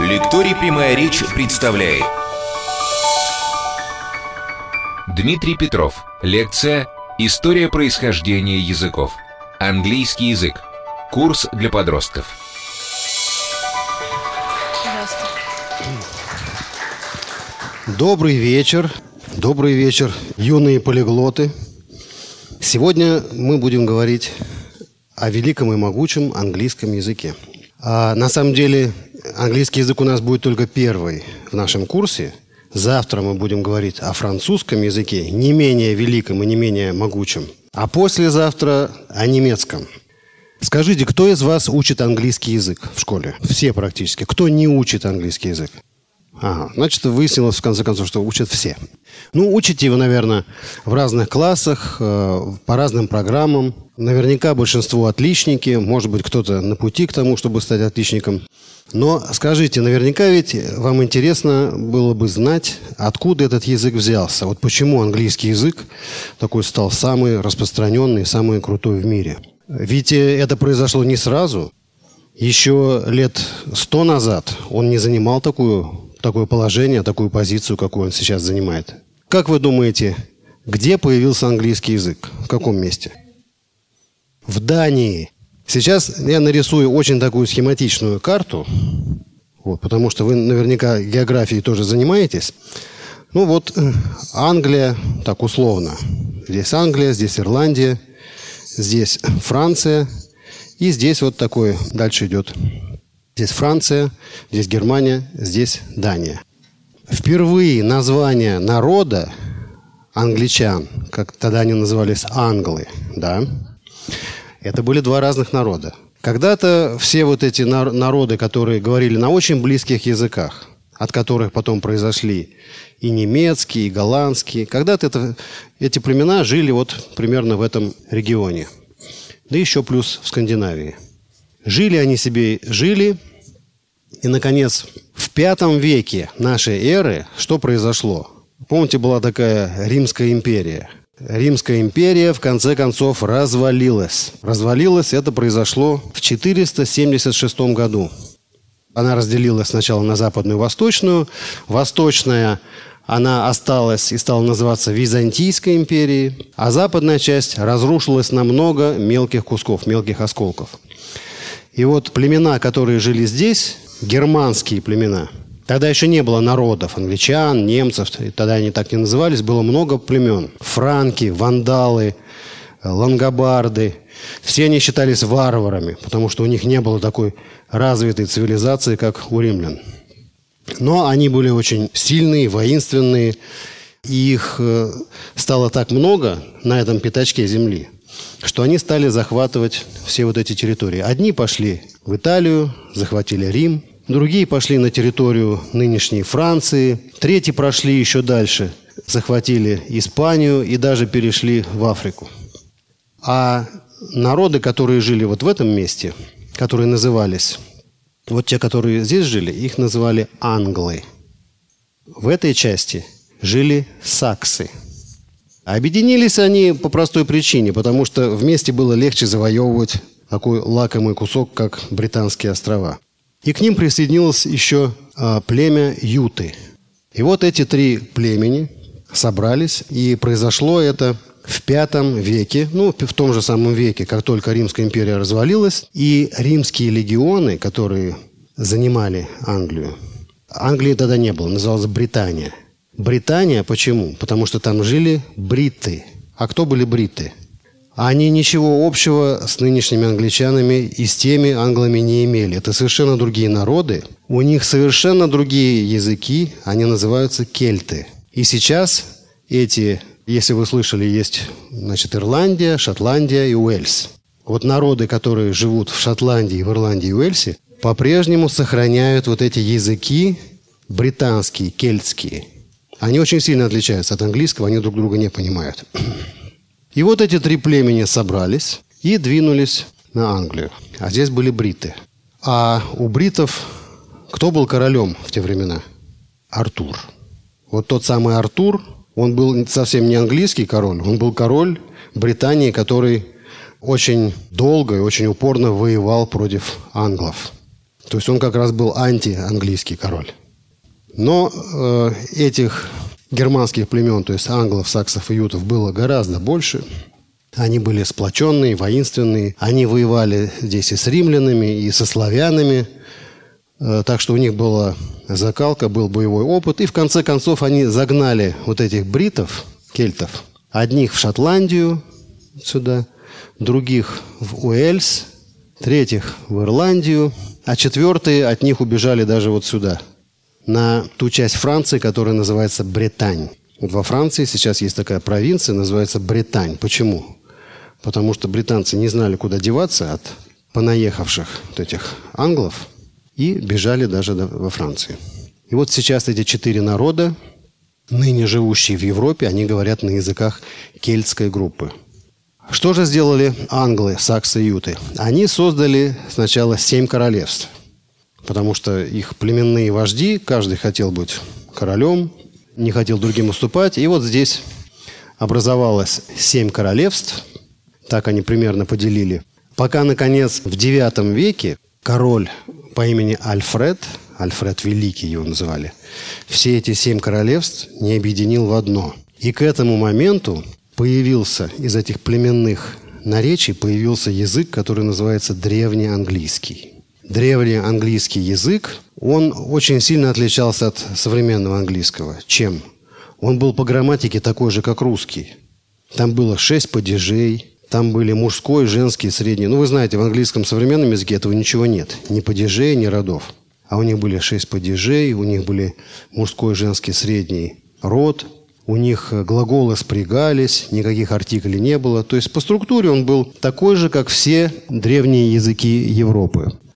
Лекторий «Прямая речь» представляет Дмитрий Петров. Лекция «История происхождения языков. Английский язык. Курс для подростков». Добрый вечер, юные полиглоты. Сегодня мы будем говорить о великом и могучем английском языке. На самом деле, английский язык у нас будет только первый в нашем курсе. Завтра мы будем говорить о французском языке, не менее великом и не менее могучем. А послезавтра о немецком. Скажите, кто из вас учит английский язык в школе? Все практически. Кто не учит английский язык? Значит, выяснилось, в конце концов, что учат все. Учите его, наверное, в разных классах, по разным программам. Наверняка большинство отличники, может быть, кто-то на пути к тому, чтобы стать отличником. Но скажите, наверняка ведь вам интересно было бы знать, откуда этот язык взялся. Вот почему английский язык такой стал самый распространенный, самый крутой в мире. Ведь это произошло не сразу. Еще лет 100 назад он не занимал такое положение, такую позицию, какую он сейчас занимает. Как вы думаете, где появился английский язык? В каком месте? В Дании. Сейчас я нарисую очень такую схематичную карту, потому что вы наверняка географией тоже занимаетесь. Англия, так условно. Здесь Англия, здесь Ирландия, здесь Франция. И здесь вот такое дальше идет. Здесь Франция, здесь Германия, здесь Дания. Впервые название народа англичан, как тогда они назывались англы, это были два разных народа. Когда-то все вот эти народы, которые говорили на очень близких языках, от которых потом произошли и немецкие, и голландские, когда-то эти племена жили примерно в этом регионе. Да еще плюс в Скандинавии. Жили они себе, и, наконец, в V веке нашей эры что произошло? Помните, была такая Римская империя. Римская империя, в конце концов, развалилась. Это произошло в 476 году. Она разделилась сначала на западную и восточную. Восточная она осталась и стала называться Византийской империей, а западная часть разрушилась на много мелких кусков, мелких осколков. И племена, которые жили здесь, германские племена, тогда еще не было народов, англичан, немцев, тогда они так не назывались, было много племен. Франки, вандалы, лангобарды. Все они считались варварами, потому что у них не было такой развитой цивилизации, как у римлян. Но они были очень сильные, воинственные, и их стало так много на этом пятачке земли, что они стали захватывать все эти территории. Одни пошли в Италию, захватили Рим, другие пошли на территорию нынешней Франции, третьи прошли еще дальше, захватили Испанию и даже перешли в Африку. А народы, которые жили в этом месте, которые назывались... те, которые здесь жили, их называли англы. В этой части жили саксы. Объединились они по простой причине, потому что вместе было легче завоевывать такой лакомый кусок, как Британские острова. И к ним присоединилось еще племя юты. И эти три племени собрались, и произошло это в V веке, в том же самом веке, как только Римская империя развалилась, и римские легионы, которые занимали Англию. Англии тогда не было, называлась Британия. Британия почему? Потому что там жили бриты. А кто были бриты? Они ничего общего с нынешними англичанами и с теми англами не имели. Это совершенно другие народы, у них совершенно другие языки, они называются кельты. И сейчас если вы слышали, есть, Ирландия, Шотландия и Уэльс. Народы, которые живут в Шотландии, в Ирландии и Уэльсе, по-прежнему сохраняют эти языки британские, кельтские. Они очень сильно отличаются от английского, они друг друга не понимают. И эти три племени собрались и двинулись на Англию. А здесь были бриты. А у бритов кто был королем в те времена? Артур. Тот самый Артур, он был совсем не английский король, он был король Британии, который очень долго и очень упорно воевал против англов. То есть он как раз был антианглийский король. Но этих германских племен, то есть англов, саксов и ютов, было гораздо больше. Они были сплоченные, воинственные. Они воевали здесь и с римлянами, и со славянами. Так что у них была закалка, был боевой опыт. И в конце концов они загнали вот этих бритов, кельтов, одних в Шотландию сюда, других в Уэльс, третьих в Ирландию, а четвертые от них убежали даже вот сюда, на ту часть Франции, которая называется Британь. Вот во Франции сейчас есть такая провинция, называется Британь. Почему? Потому что британцы не знали, куда деваться от понаехавших вот этих англов и бежали даже во Францию. И вот сейчас эти 4 народа, ныне живущие в Европе, они говорят на языках кельтской группы. Что же сделали англы, саксы и юты? Они создали сначала 7 королевств, потому что их племенные вожди, каждый хотел быть королем, не хотел другим уступать. И вот здесь образовалось 7 королевств, так они примерно поделили. Пока, наконец, в IX веке король по имени Альфред Великий его называли, все эти 7 королевств не объединил в одно. И к этому моменту появился из этих племенных наречий появился язык, который называется древнеанглийский. Древнеанглийский язык, он очень сильно отличался от современного английского. Чем? Он был по грамматике такой же, как русский. Там было 6 падежей, там были мужской, женский, средний. Ну, вы знаете, в английском современном языке этого ничего нет. Ни падежей, ни родов. А у них были 6 падежей, у них были мужской, женский, средний род. У них глаголы спрягались, никаких артиклей не было. То есть по структуре он был такой же, как все древние языки Европы.